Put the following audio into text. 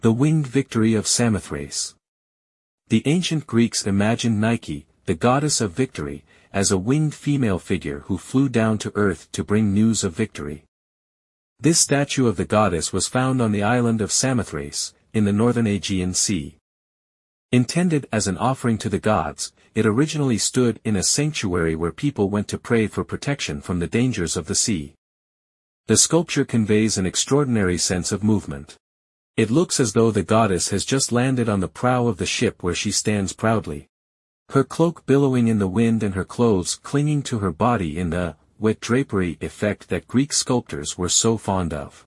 The winged victory of Samothrace. The ancient Greeks imagined Nike, the goddess of victory, as a winged female figure who flew down to earth to bring news of victory. This statue of the goddess was found on the island of Samothrace, in the northern Aegean Sea. Intended as an offering to the gods, it originally stood in a sanctuary where people went to pray for protection from the dangers of the sea. The sculpture conveys an extraordinary sense of movement. It looks as though the goddess has just landed on the prow of the ship where she stands proudly. Her cloak billowing in the wind and her clothes clinging to her body in the wet drapery effect that Greek sculptors were so fond of.